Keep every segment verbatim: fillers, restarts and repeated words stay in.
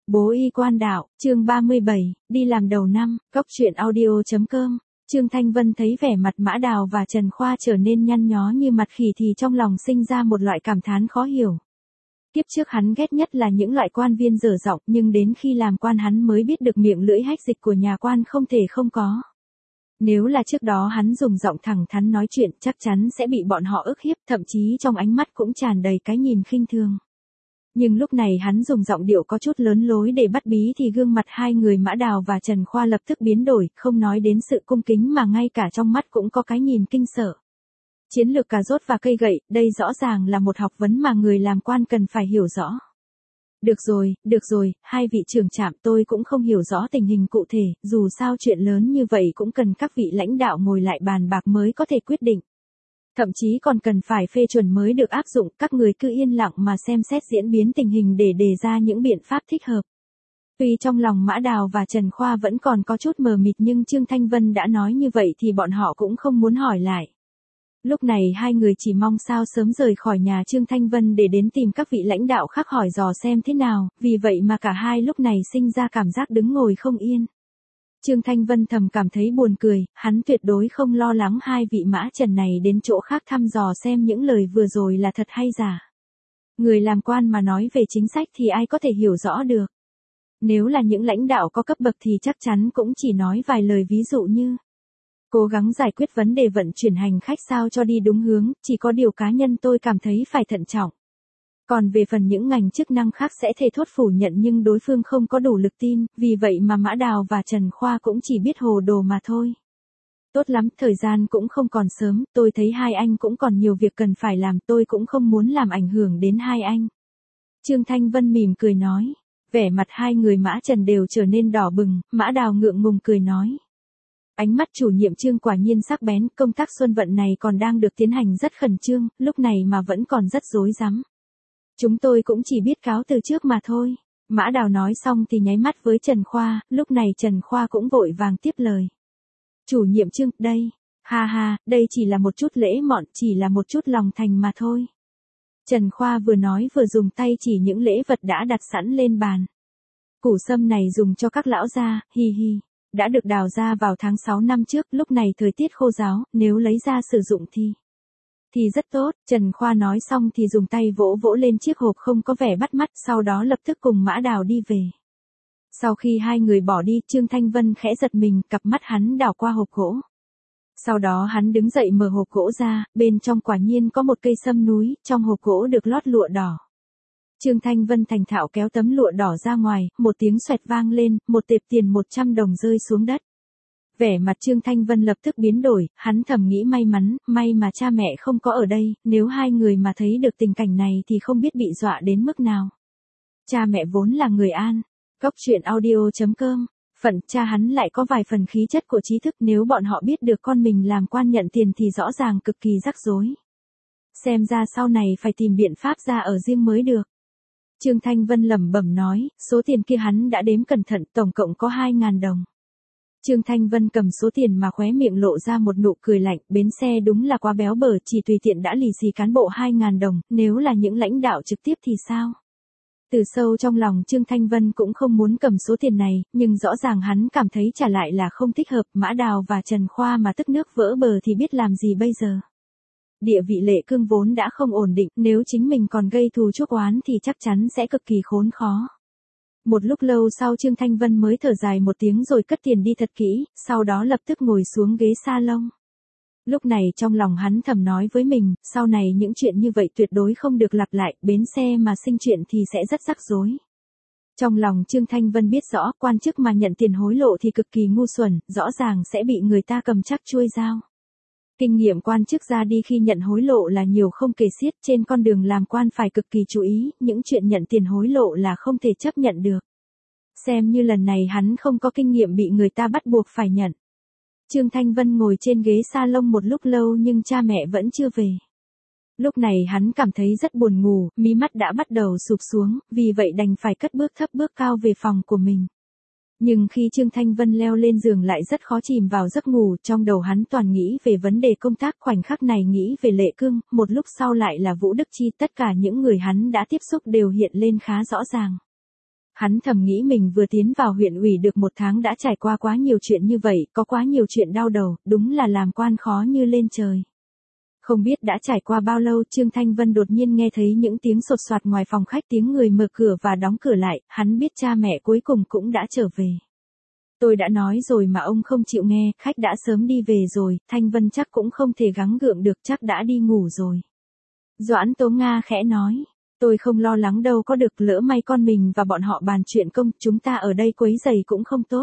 Bố y quan đạo, chương ba mươi bảy, đi làm đầu năm, góc truyện audio.com. Trương Thanh Vân thấy vẻ mặt Mã Đào và Trần Khoa trở nên nhăn nhó như mặt khỉ thì trong lòng sinh ra một loại cảm thán khó hiểu. Kiếp trước hắn ghét nhất là những loại quan viên dở giọng, nhưng đến khi làm quan hắn mới biết được miệng lưỡi hách dịch của nhà quan không thể không có. Nếu là trước đó hắn dùng giọng thẳng thắn nói chuyện chắc chắn sẽ bị bọn họ ức hiếp, thậm chí trong ánh mắt cũng tràn đầy cái nhìn khinh thường. Nhưng lúc này hắn dùng giọng điệu có chút lớn lối để bắt bí thì gương mặt hai người Mã Đào và Trần Khoa lập tức biến đổi, không nói đến sự cung kính mà ngay cả trong mắt cũng có cái nhìn kinh sợ. Chiến lược cà rốt và cây gậy, đây rõ ràng là một học vấn mà người làm quan cần phải hiểu rõ. Được rồi, được rồi, hai vị trưởng trạm, tôi cũng không hiểu rõ tình hình cụ thể, dù sao chuyện lớn như vậy cũng cần các vị lãnh đạo ngồi lại bàn bạc mới có thể quyết định. Thậm chí còn cần phải phê chuẩn mới được áp dụng, các người cứ yên lặng mà xem xét diễn biến tình hình để đề ra những biện pháp thích hợp. Tuy trong lòng Mã Đào và Trần Khoa vẫn còn có chút mờ mịt nhưng Trương Thanh Vân đã nói như vậy thì bọn họ cũng không muốn hỏi lại. Lúc này hai người chỉ mong sao sớm rời khỏi nhà Trương Thanh Vân để đến tìm các vị lãnh đạo khác hỏi dò xem thế nào, vì vậy mà cả hai lúc này sinh ra cảm giác đứng ngồi không yên. Trương Thanh Vân thầm cảm thấy buồn cười, hắn tuyệt đối không lo lắng hai vị Mã Trần này đến chỗ khác thăm dò xem những lời vừa rồi là thật hay giả. Người làm quan mà nói về chính sách thì ai có thể hiểu rõ được. Nếu là những lãnh đạo có cấp bậc thì chắc chắn cũng chỉ nói vài lời ví dụ như cố gắng giải quyết vấn đề vận chuyển hành khách sao cho đi đúng hướng, chỉ có điều cá nhân tôi cảm thấy phải thận trọng. Còn về phần những ngành chức năng khác sẽ thề thốt phủ nhận nhưng đối phương không có đủ lực tin, vì vậy mà Mã Đào và Trần Khoa cũng chỉ biết hồ đồ mà thôi. Tốt lắm, thời gian cũng không còn sớm, tôi thấy hai anh cũng còn nhiều việc cần phải làm, tôi cũng không muốn làm ảnh hưởng đến hai anh. Trương Thanh Vân mỉm cười nói, vẻ mặt hai người Mã Trần đều trở nên đỏ bừng, Mã Đào ngượng ngùng cười nói. Ánh mắt chủ nhiệm Trương quả nhiên sắc bén, công tác xuân vận này còn đang được tiến hành rất khẩn trương, lúc này mà vẫn còn rất rối rắm. Chúng tôi cũng chỉ biết cáo từ trước mà thôi. Mã Đào nói xong thì nháy mắt với Trần Khoa, lúc này Trần Khoa cũng vội vàng tiếp lời. Chủ nhiệm Trương, đây, ha ha, đây chỉ là một chút lễ mọn, chỉ là một chút lòng thành mà thôi. Trần Khoa vừa nói vừa dùng tay chỉ những lễ vật đã đặt sẵn lên bàn. Củ sâm này dùng cho các lão gia, hi hi, đã được đào ra vào tháng sáu năm trước, lúc này thời tiết khô ráo, nếu lấy ra sử dụng thì... Thì rất tốt, Trần Khoa nói xong thì dùng tay vỗ vỗ lên chiếc hộp không có vẻ bắt mắt, sau đó lập tức cùng Mã Đào đi về. Sau khi hai người bỏ đi, Trương Thanh Vân khẽ giật mình, cặp mắt hắn đảo qua hộp gỗ. Sau đó hắn đứng dậy mở hộp gỗ ra, bên trong quả nhiên có một cây sâm núi, trong hộp gỗ được lót lụa đỏ. Trương Thanh Vân thành thạo kéo tấm lụa đỏ ra ngoài, một tiếng xoẹt vang lên, một tệp tiền một trăm đồng rơi xuống đất. Vẻ mặt Trương Thanh Vân lập tức biến đổi, hắn thầm nghĩ may mắn, may mà cha mẹ không có ở đây, nếu hai người mà thấy được tình cảnh này thì không biết bị dọa đến mức nào. Cha mẹ vốn là người An. Góc truyện audio.com. Phận cha hắn lại có vài phần khí chất của trí thức, nếu bọn họ biết được con mình làm quan nhận tiền thì rõ ràng cực kỳ rắc rối. Xem ra sau này phải tìm biện pháp ra ở riêng mới được. Trương Thanh Vân lẩm bẩm nói, số tiền kia hắn đã đếm cẩn thận, tổng cộng có hai ngàn đồng. Trương Thanh Vân cầm số tiền mà khóe miệng lộ ra một nụ cười lạnh, bến xe đúng là quá béo bở, chỉ tùy tiện đã lì xì cán bộ hai ngàn đồng, nếu là những lãnh đạo trực tiếp thì sao? Từ sâu trong lòng Trương Thanh Vân cũng không muốn cầm số tiền này, nhưng rõ ràng hắn cảm thấy trả lại là không thích hợp, Mã Đào và Trần Khoa mà tức nước vỡ bờ thì biết làm gì bây giờ. Địa vị Lệ Cương vốn đã không ổn định, nếu chính mình còn gây thù chuốc oán thì chắc chắn sẽ cực kỳ khốn khó. Một lúc lâu sau Trương Thanh Vân mới thở dài một tiếng rồi cất tiền đi thật kỹ, sau đó lập tức ngồi xuống ghế salon. Lúc này trong lòng hắn thầm nói với mình, sau này những chuyện như vậy tuyệt đối không được lặp lại, bến xe mà sinh chuyện thì sẽ rất rắc rối. Trong lòng Trương Thanh Vân biết rõ, quan chức mà nhận tiền hối lộ thì cực kỳ ngu xuẩn, rõ ràng sẽ bị người ta cầm chắc chuôi dao. Kinh nghiệm quan chức ra đi khi nhận hối lộ là nhiều không kể xiết, trên con đường làm quan phải cực kỳ chú ý, những chuyện nhận tiền hối lộ là không thể chấp nhận được. Xem như lần này hắn không có kinh nghiệm bị người ta bắt buộc phải nhận. Trương Thanh Vân ngồi trên ghế salon một lúc lâu nhưng cha mẹ vẫn chưa về. Lúc này hắn cảm thấy rất buồn ngủ, mí mắt đã bắt đầu sụp xuống, vì vậy đành phải cất bước thấp bước cao về phòng của mình. Nhưng khi Trương Thanh Vân leo lên giường lại rất khó chìm vào giấc ngủ, trong đầu hắn toàn nghĩ về vấn đề công tác, khoảnh khắc này nghĩ về Lệ Cương, một lúc sau lại là Vũ Đức Chi, tất cả những người hắn đã tiếp xúc đều hiện lên khá rõ ràng. Hắn thầm nghĩ mình vừa tiến vào huyện ủy được một tháng đã trải qua quá nhiều chuyện như vậy, có quá nhiều chuyện đau đầu, đúng là làm quan khó như lên trời. Không biết đã trải qua bao lâu, Trương Thanh Vân đột nhiên nghe thấy những tiếng sột soạt ngoài phòng khách, tiếng người mở cửa và đóng cửa lại, hắn biết cha mẹ cuối cùng cũng đã trở về. Tôi đã nói rồi mà ông không chịu nghe, khách đã sớm đi về rồi, Thanh Vân chắc cũng không thể gắng gượng được, chắc đã đi ngủ rồi. Doãn Tố Nga khẽ nói, tôi không lo lắng đâu, có được, lỡ may con mình và bọn họ bàn chuyện công, chúng ta ở đây quấy rầy cũng không tốt.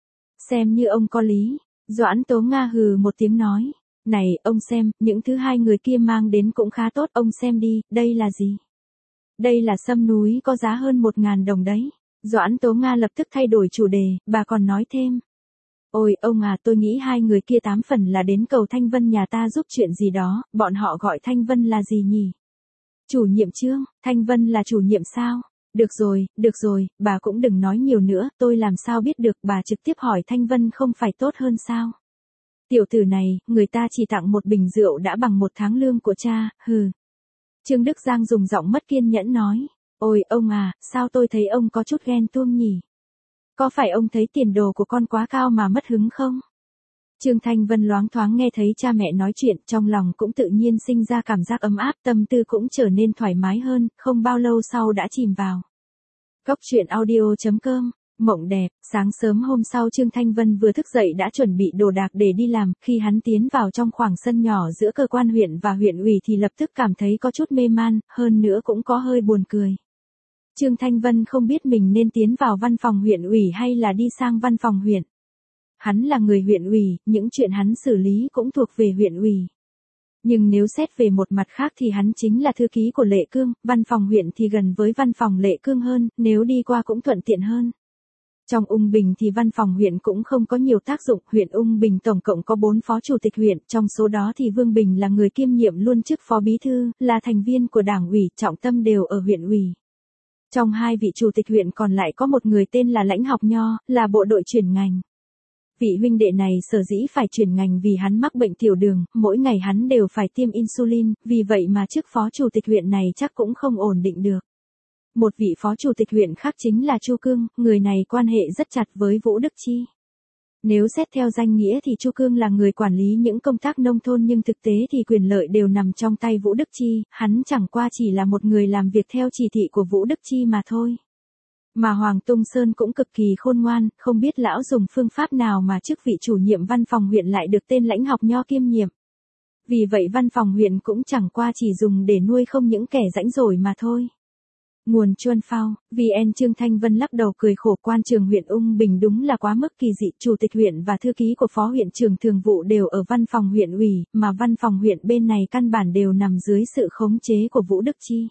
Xem như ông có lý. Doãn Tố Nga hừ một tiếng nói, này, ông xem, những thứ hai người kia mang đến cũng khá tốt, ông xem đi, đây là gì? Đây là sâm núi có giá hơn một ngàn đồng đấy. Doãn Tố Nga lập tức thay đổi chủ đề, bà còn nói thêm. Ôi, ông à, tôi nghĩ hai người kia tám phần là đến cầu Thanh Vân nhà ta giúp chuyện gì đó, bọn họ gọi Thanh Vân là gì nhỉ? Chủ nhiệm Trương, Thanh Vân là chủ nhiệm sao? Được rồi, được rồi, bà cũng đừng nói nhiều nữa, tôi làm sao biết được, bà trực tiếp hỏi Thanh Vân không phải tốt hơn sao? Tiểu tử này, người ta chỉ tặng một bình rượu đã bằng một tháng lương của cha, hừ. Trương Đức Giang dùng giọng mất kiên nhẫn nói, ôi, ông à, sao tôi thấy ông có chút ghen tuông nhỉ? Có phải ông thấy tiền đồ của con quá cao mà mất hứng không? Trương Thanh Vân loáng thoáng nghe thấy cha mẹ nói chuyện, trong lòng cũng tự nhiên sinh ra cảm giác ấm áp, tâm tư cũng trở nên thoải mái hơn, không bao lâu sau đã chìm vào. Cốc truyện audio chấm com. Mộng đẹp, sáng sớm hôm sau Trương Thanh Vân vừa thức dậy đã chuẩn bị đồ đạc để đi làm, khi hắn tiến vào trong khoảng sân nhỏ giữa cơ quan huyện và huyện ủy thì lập tức cảm thấy có chút mê man, hơn nữa cũng có hơi buồn cười. Trương Thanh Vân không biết mình nên tiến vào văn phòng huyện ủy hay là đi sang văn phòng huyện. Hắn là người huyện ủy, những chuyện hắn xử lý cũng thuộc về huyện ủy. Nhưng nếu xét về một mặt khác thì hắn chính là thư ký của Lệ Cương, văn phòng huyện thì gần với văn phòng Lệ Cương hơn, nếu đi qua cũng thuận tiện hơn. Trong Ung Bình thì văn phòng huyện cũng không có nhiều tác dụng, huyện Ung Bình tổng cộng có bốn phó chủ tịch huyện, trong số đó thì Vương Bình là người kiêm nhiệm luôn chức phó bí thư, là thành viên của đảng ủy, trọng tâm đều ở huyện ủy. Trong hai vị chủ tịch huyện còn lại có một người tên là Lãnh Học Nho, là bộ đội chuyển ngành. Vị huynh đệ này sở dĩ phải chuyển ngành vì hắn mắc bệnh tiểu đường, mỗi ngày hắn đều phải tiêm insulin, vì vậy mà chức phó chủ tịch huyện này chắc cũng không ổn định được. Một vị phó chủ tịch huyện khác chính là Chu Cương, người này quan hệ rất chặt với Vũ Đức Chi. Nếu xét theo danh nghĩa thì Chu Cương là người quản lý những công tác nông thôn nhưng thực tế thì quyền lợi đều nằm trong tay Vũ Đức Chi, hắn chẳng qua chỉ là một người làm việc theo chỉ thị của Vũ Đức Chi mà thôi. Mà Hoàng Tung Sơn cũng cực kỳ khôn ngoan, không biết lão dùng phương pháp nào mà chức vị chủ nhiệm văn phòng huyện lại được tên Lãnh Học Nho kiêm nhiệm. Vì vậy văn phòng huyện cũng chẳng qua chỉ dùng để nuôi không những kẻ rãnh rỗi mà thôi. Nguồn Chuân Phao, vê en Trương Thanh Vân lắc đầu cười khổ, quan trường huyện Ung Bình đúng là quá mức kỳ dị, chủ tịch huyện và thư ký của phó huyện trưởng thường vụ đều ở văn phòng huyện ủy, mà văn phòng huyện bên này căn bản đều nằm dưới sự khống chế của Vũ Đức Chi.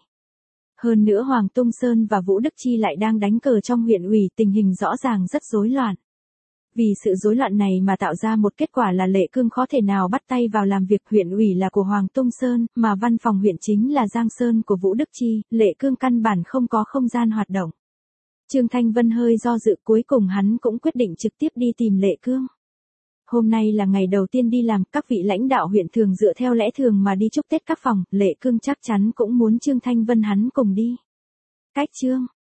Hơn nữa Hoàng Tung Sơn và Vũ Đức Chi lại đang đánh cờ trong huyện ủy, tình hình rõ ràng rất rối loạn. Vì sự rối loạn này mà tạo ra một kết quả là Lệ Cương khó thể nào bắt tay vào làm việc, huyện ủy là của Hoàng Tung Sơn, mà văn phòng huyện chính là Giang Sơn của Vũ Đức Chi, Lệ Cương căn bản không có không gian hoạt động. Trương Thanh Vân hơi do dự, cuối cùng hắn cũng quyết định trực tiếp đi tìm Lệ Cương. Hôm nay là ngày đầu tiên đi làm, các vị lãnh đạo huyện thường dựa theo lẽ thường mà đi chúc Tết các phòng, Lệ Cương chắc chắn cũng muốn Trương Thanh Vân hắn cùng đi. Cách Trương